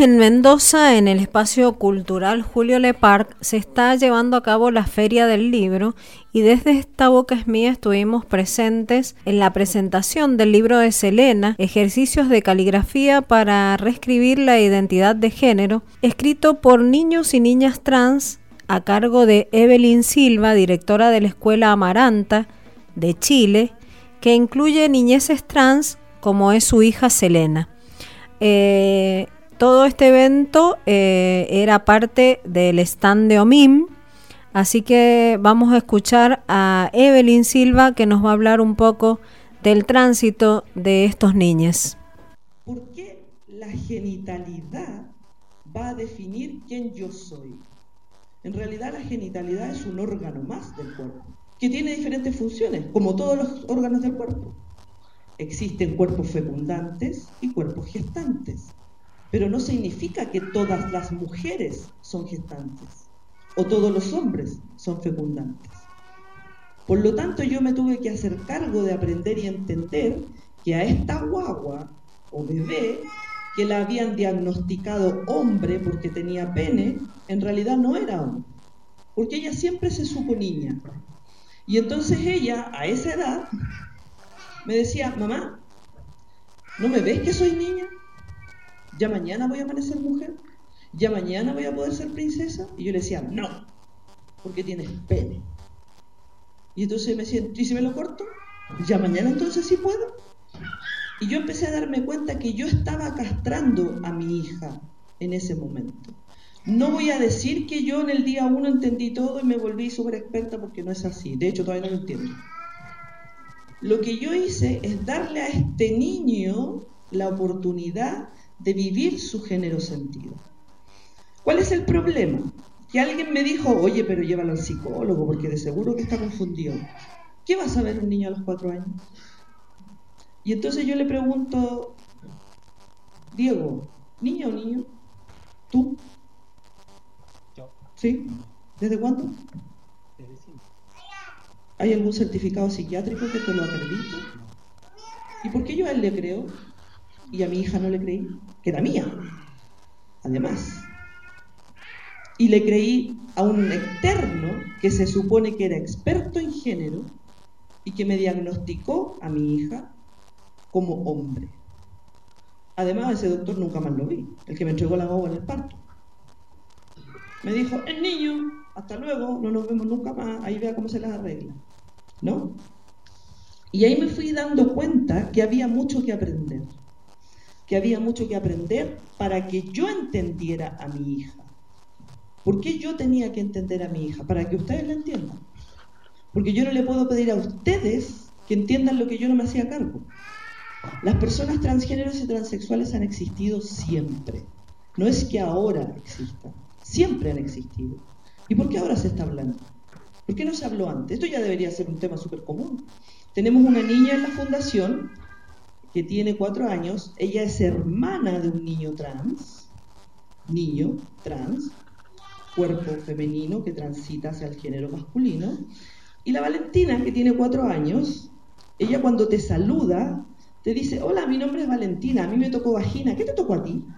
en Mendoza, en el espacio cultural Julio Leparc, se está llevando a cabo la Feria del Libro y desde Esta Boca es Mía estuvimos presentes en la presentación del libro de Selena, Ejercicios de caligrafía para reescribir la identidad de género, escrito por niños y niñas trans a cargo de Evelyn Silva, directora de la Escuela Amaranta de Chile, que incluye niñeces trans como es su hija Selena. Todo este evento era parte del stand de OMIM, así que vamos a escuchar a Evelyn Silva que nos va a hablar un poco del tránsito de estos niños. ¿Por qué la genitalidad va a definir quién yo soy? En realidad la genitalidad es un órgano más del cuerpo, que tiene diferentes funciones, como todos los órganos del cuerpo. Existen cuerpos fecundantes y cuerpos gestantes. Pero no significa que todas las mujeres son gestantes o todos los hombres son fecundantes. Por lo tanto, yo me tuve que hacer cargo de aprender y entender que a esta guagua o bebé que la habían diagnosticado hombre porque tenía pene, en realidad no era hombre, porque ella siempre se supo niña. Y entonces ella, a esa edad, me decía, mamá, ¿no me ves que soy niña? ¿Ya mañana voy a amanecer mujer? ¿Ya mañana voy a poder ser princesa? Y yo le decía, no, porque tienes pene. Y entonces me decía, ¿y si me lo corto? ¿Ya mañana entonces sí puedo? Y yo empecé a darme cuenta que yo estaba castrando a mi hija en ese momento. No voy a decir que yo en el día 1 entendí todo y me volví súper experta, porque no es así. De hecho, todavía no lo entiendo. Lo que yo hice es darle a este niño la oportunidad de vivir su género sentido. ¿Cuál es el problema? Que alguien me dijo, oye, pero llévalo al psicólogo porque de seguro que está confundido. ¿Qué va a saber un niño a los 4 años? Y entonces yo le pregunto, Diego, ¿niña o niño? ¿Tú? Yo. ¿Sí? ¿Desde cuándo? Desde siempre. ¿Hay algún certificado psiquiátrico que te lo acredite? ¿Y por qué yo a él le creo y a mi hija no le creí? Que era mía, además. Y le creí a un externo que se supone que era experto en género y que me diagnosticó a mi hija como hombre. Además, ese doctor nunca más lo vi, el que me entregó la guagua en el parto. Me dijo, es niño, hasta luego, no nos vemos nunca más, ahí vea cómo se las arregla, ¿no? Y ahí me fui dando cuenta que había mucho que aprender. Que había mucho que aprender para que yo entendiera a mi hija. ¿Por qué yo tenía que entender a mi hija? Para que ustedes la entiendan. Porque yo no le puedo pedir a ustedes que entiendan lo que yo no me hacía cargo. Las personas transgéneros y transexuales han existido siempre. No es que ahora existan, siempre han existido. ¿Y por qué ahora se está hablando? ¿Por qué no se habló antes? Esto ya debería ser un tema súper común. Tenemos una niña en la fundación que tiene 4 años, ella es hermana de un niño trans, cuerpo femenino que transita hacia el género masculino, y la Valentina, que tiene 4 años, ella cuando te saluda, te dice, hola, mi nombre es Valentina, a mí me tocó vagina, ¿qué te tocó a ti?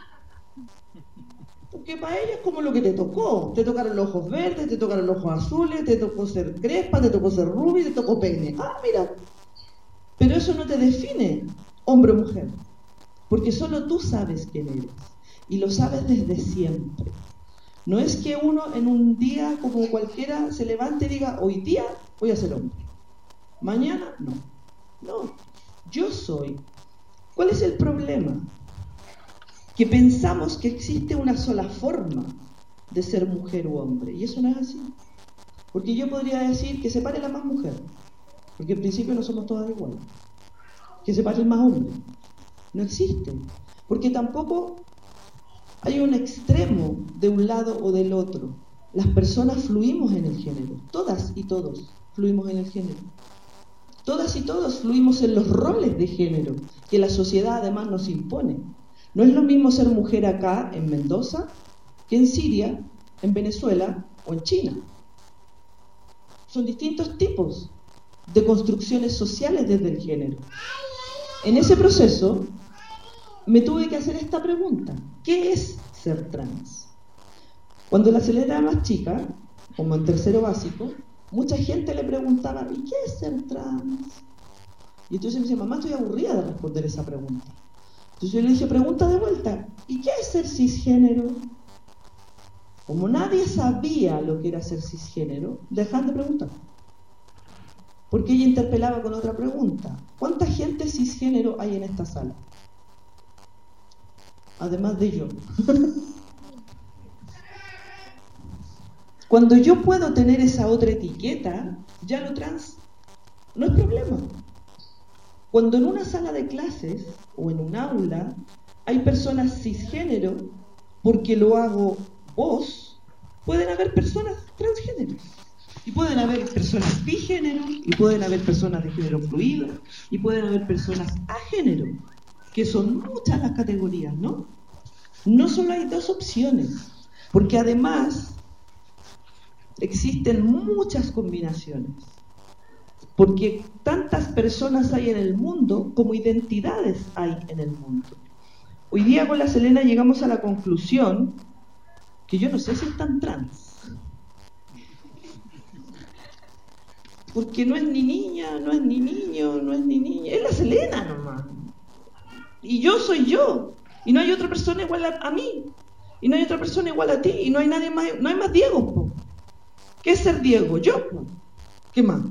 Porque para ella es como lo que te tocó, te tocaron los ojos verdes, te tocaron los ojos azules, te tocó ser crespa, te tocó ser rubia, te tocó pene. Ah, mira. Pero eso no te define, hombre o mujer, porque solo tú sabes quién eres, y lo sabes desde siempre. No es que uno en un día como cualquiera se levante y diga, hoy día voy a ser hombre, mañana no. No, yo soy. ¿Cuál es el problema? Que pensamos que existe una sola forma de ser mujer u hombre, y eso no es así. Porque yo podría decir que se pare la más mujer, porque en principio no somos todas iguales. Que se pare el más hombre. No existe. Porque tampoco hay un extremo de un lado o del otro. Las personas fluimos en el género. Todas y todos fluimos en el género. Todas y todos fluimos en los roles de género que la sociedad además nos impone. No es lo mismo ser mujer acá en Mendoza que en Siria, en Venezuela o en China. Son distintos tipos de construcciones sociales desde el género. En ese proceso, me tuve que hacer esta pregunta: ¿qué es ser trans? Cuando la Selena era más chica, como en tercero básico, mucha gente le preguntaba: ¿y qué es ser trans? Y entonces me decía: mamá, estoy aburrida de responder esa pregunta. Entonces yo le dije: pregunta de vuelta: ¿y qué es ser cisgénero? Como nadie sabía lo que era ser cisgénero, dejaban de preguntar. Porque ella interpelaba con otra pregunta: ¿cuánta gente cisgénero hay en esta sala? Además de yo. Cuando yo puedo tener esa otra etiqueta, ya lo trans no es problema. Cuando en una sala de clases o en un aula hay personas cisgénero, porque lo hago vos, pueden haber personas transgénero. Y pueden haber personas bigénero, y pueden haber personas de género fluido, y pueden haber personas agénero, que son muchas las categorías, ¿no? No solo hay dos opciones, porque además existen muchas combinaciones, porque tantas personas hay en el mundo como identidades hay en el mundo. Hoy día con la Selena llegamos a la conclusión que yo no sé si están trans, porque no es ni niña, no es ni niño, no es ni niña, es la Selena nomás. Y yo soy yo, y no hay otra persona igual a mí, y no hay otra persona igual a ti, y no hay nadie más, no hay más Diego, po. ¿Qué es ser Diego? Yo, po. ¿Qué más?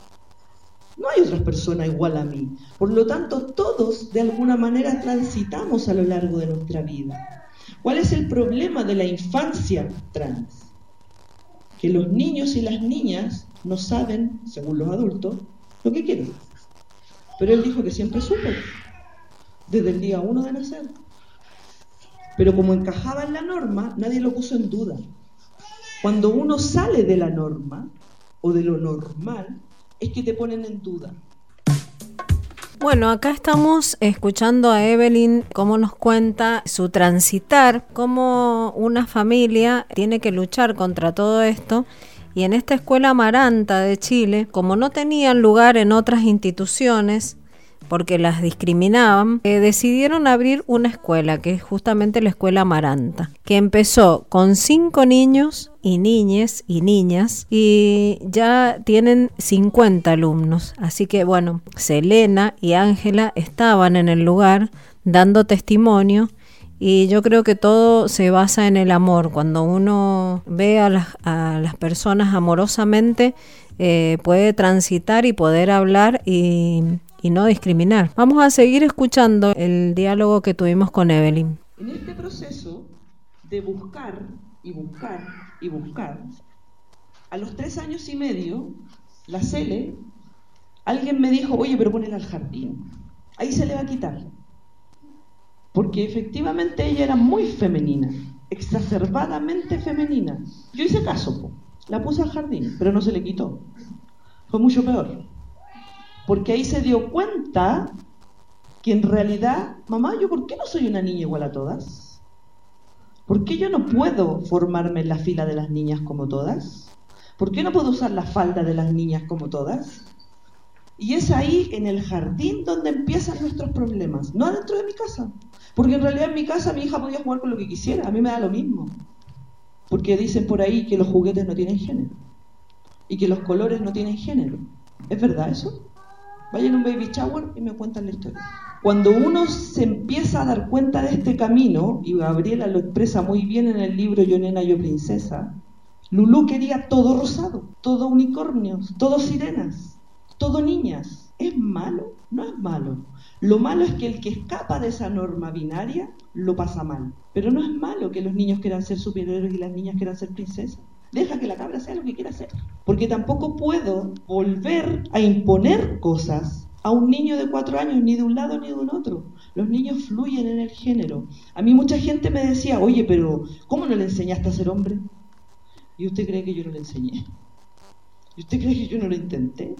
No hay otra persona igual a mí. Por lo tanto, todos de alguna manera transitamos a lo largo de nuestra vida. ¿Cuál es el problema de la infancia trans? Que los niños y las niñas no saben, según los adultos, lo que quieren. Pero él dijo que siempre supo, desde el día 1 de nacer. Pero como encajaba en la norma, nadie lo puso en duda. Cuando uno sale de la norma o de lo normal, es que te ponen en duda. Bueno, acá estamos escuchando a Evelyn cómo nos cuenta su transitar, cómo una familia tiene que luchar contra todo esto. Y en esta escuela Amaranta de Chile, como no tenían lugar en otras instituciones, porque las discriminaban, decidieron abrir una escuela, que es justamente la escuela Amaranta, que empezó con 5 niños y niñas, y ya tienen 50 alumnos. Así que bueno, Selena y Ángela estaban en el lugar dando testimonio, y yo creo que todo se basa en el amor. Cuando uno ve a las personas amorosamente, puede transitar y poder hablar y no discriminar. Vamos a seguir escuchando el diálogo que tuvimos con Evelyn. En este proceso de buscar y buscar y buscar, a los 3 años y medio, la Cele, alguien me dijo: oye, pero ponela al jardín, ahí se le va a quitar. Porque efectivamente ella era muy femenina, exacerbadamente femenina. Yo hice caso, po. La puse al jardín, pero no se le quitó. Fue mucho peor. Porque ahí se dio cuenta que en realidad, mamá, ¿yo por qué no soy una niña igual a todas? ¿Por qué yo no puedo formarme en la fila de las niñas como todas? ¿Por qué no puedo usar la falda de las niñas como todas? Y es ahí, en el jardín, donde empiezan nuestros problemas, no adentro de mi casa. Porque en realidad en mi casa mi hija podía jugar con lo que quisiera, a mí me da lo mismo. Porque dicen por ahí que los juguetes no tienen género y que los colores no tienen género. ¿Es verdad eso? Vayan a un baby shower y me cuentan la historia. Cuando uno se empieza a dar cuenta de este camino, y Gabriela lo expresa muy bien en el libro Yo Nena, Yo Princesa, Lulú quería todo rosado, todo unicornios, todo sirenas, todo niñas. ¿Es malo? No es malo. Lo malo es que el que escapa de esa norma binaria lo pasa mal. Pero no es malo que los niños quieran ser superhéroes y las niñas quieran ser princesas. Deja que la cabra sea lo que quiera hacer. Porque tampoco puedo volver a imponer cosas a un niño de 4 años, ni de un lado ni de un otro. Los niños fluyen en el género. A mí mucha gente me decía: oye, pero ¿cómo no le enseñaste a ser hombre? ¿Y usted cree que yo no le enseñé? ¿Y usted cree que yo no lo intenté?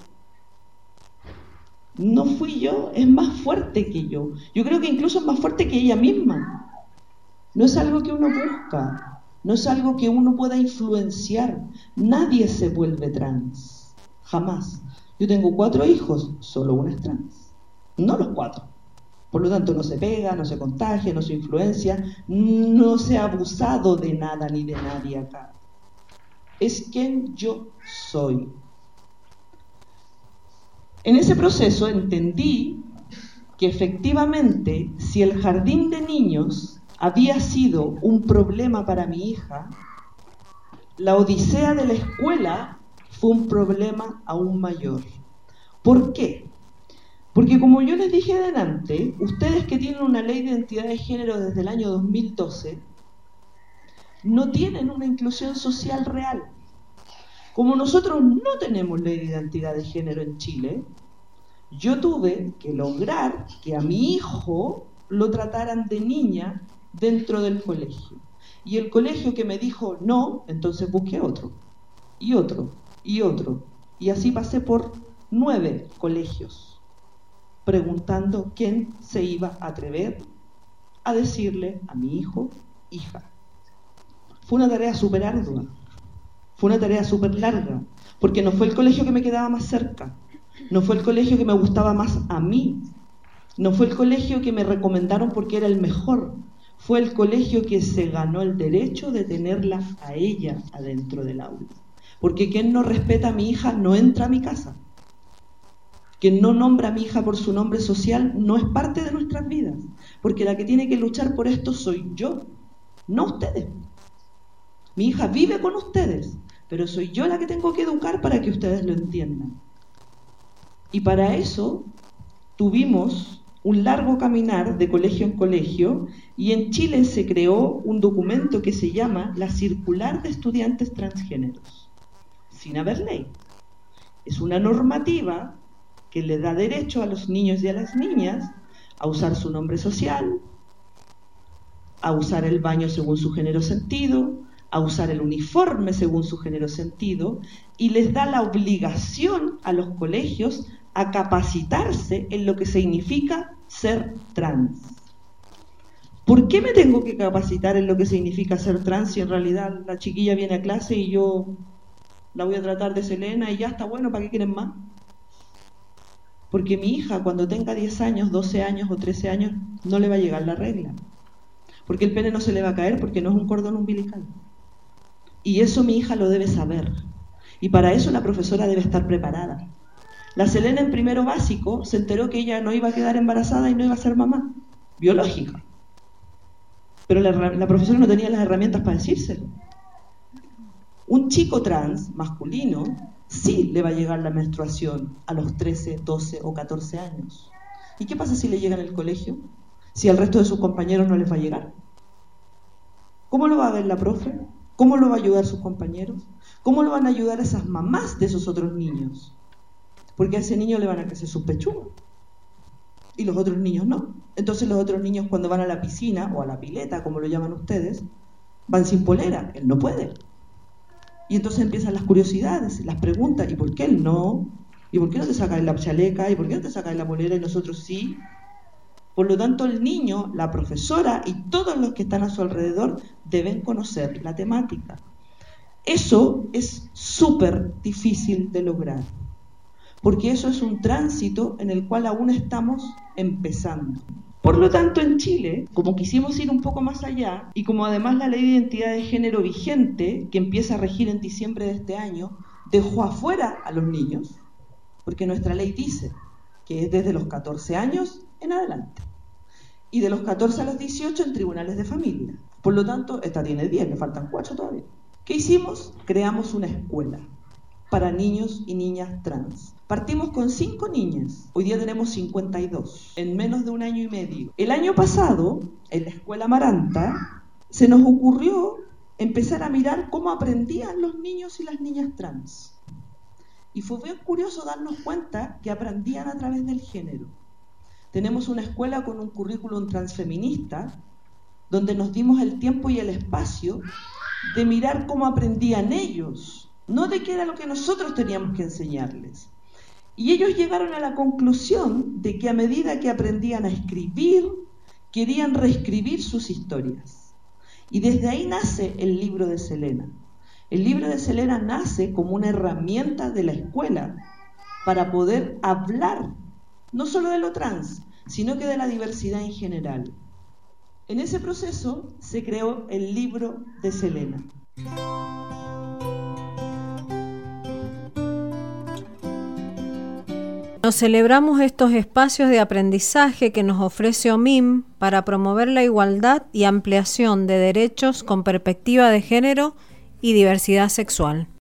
No fui yo, es más fuerte que yo. Yo creo que incluso es más fuerte que ella misma. No es algo que uno busca, no es algo que uno pueda influenciar. Nadie se vuelve trans, jamás. Yo tengo 4 hijos, solo una es trans. No los 4, Por lo tanto, no se pega, no se contagia, no se influencia, no se ha abusado de nada ni de nadie acá. Es quien yo soy. En ese proceso entendí que efectivamente, si el jardín de niños había sido un problema para mi hija, la odisea de la escuela fue un problema aún mayor. ¿Por qué? Porque como yo les dije adelante, ustedes que tienen una ley de identidad de género desde el año 2012, no tienen una inclusión social real. Como nosotros no tenemos ley de identidad de género en Chile, yo tuve que lograr que a mi hijo lo trataran de niña dentro del colegio. Y el colegio que me dijo no, entonces busqué otro, y otro, y otro. Y así pasé por 9 colegios, preguntando quién se iba a atrever a decirle a mi hijo, hija. Fue una tarea súper ardua, fue una tarea súper larga, porque no fue el colegio que me quedaba más cerca, no fue el colegio que me gustaba más a mí, no fue el colegio que me recomendaron porque era el mejor, fue el colegio que se ganó el derecho de tenerla a ella adentro del aula. Porque quien no respeta a mi hija no entra a mi casa. Quien no nombra a mi hija por su nombre social no es parte de nuestras vidas. Porque la que tiene que luchar por esto soy yo, no ustedes. Mi hija vive con ustedes, pero soy yo la que tengo que educar para que ustedes lo entiendan. Y para eso tuvimos un largo caminar de colegio en colegio, y en Chile se creó un documento que se llama la Circular de Estudiantes Transgéneros, sin haber ley. Es una normativa que le da derecho a los niños y a las niñas a usar su nombre social, a usar el baño según su género sentido, a usar el uniforme según su género sentido, y les da la obligación a los colegios a capacitarse en lo que significa ser trans. ¿Por qué me tengo que capacitar en lo que significa ser trans si en realidad la chiquilla viene a clase y yo la voy a tratar de Selena y ya está bueno, ¿para qué quieren más? Porque mi hija cuando tenga 10 años, 12 años o 13 años no le va a llegar la regla. Porque el pene no se le va a caer porque no es un cordón umbilical. Y eso mi hija lo debe saber. Y para eso la profesora debe estar preparada. La Selena en primero básico se enteró que ella no iba a quedar embarazada y no iba a ser mamá biológica. Pero la profesora no tenía las herramientas para decírselo. Un chico trans, masculino, sí le va a llegar la menstruación a los 13, 12 o 14 años. ¿Y qué pasa si le llega en el colegio? Si al resto de sus compañeros no les va a llegar. ¿Cómo lo va a ver la profe? ¿Cómo lo va a ayudar sus compañeros? ¿Cómo lo van a ayudar esas mamás de esos otros niños? Porque a ese niño le van a crecer sus pechugas y los otros niños no. Entonces los otros niños cuando van a la piscina o a la pileta, como lo llaman ustedes, van sin polera, él no puede. Y entonces empiezan las curiosidades, las preguntas, ¿y por qué él no? ¿Y por qué no te sacas la chaleca? ¿Y por qué no te sacas la polera y nosotros sí? Por lo tanto, el niño, la profesora y todos los que están a su alrededor deben conocer la temática. Eso es súper difícil de lograr, porque eso es un tránsito en el cual aún estamos empezando. Por lo tanto, en Chile, como quisimos ir un poco más allá, y como además la ley de identidad de género vigente, que empieza a regir en diciembre de este año, dejó afuera a los niños, porque nuestra ley dice que es desde los 14 años en adelante, y de los 14 a los 18 en tribunales de familia. Por lo tanto, esta tiene 10, le faltan 4 todavía. ¿Qué hicimos? Creamos una escuela para niños y niñas trans. Partimos con 5 niñas, hoy día tenemos 52, en menos de un año y medio. El año pasado, en la escuela Maranta, se nos ocurrió empezar a mirar cómo aprendían los niños y las niñas trans. Y fue bien curioso darnos cuenta que aprendían a través del género. Tenemos una escuela con un currículum transfeminista, donde nos dimos el tiempo y el espacio de mirar cómo aprendían ellos, no de qué era lo que nosotros teníamos que enseñarles. Y ellos llegaron a la conclusión de que a medida que aprendían a escribir, querían reescribir sus historias. Y desde ahí nace el libro de Selena. El libro de Selena nace como una herramienta de la escuela para poder hablar, no solo de lo trans, sino que de la diversidad en general. En ese proceso se creó el libro de Selena. Nos celebramos estos espacios de aprendizaje que nos ofrece OMIM para promover la igualdad y ampliación de derechos con perspectiva de género y diversidad sexual.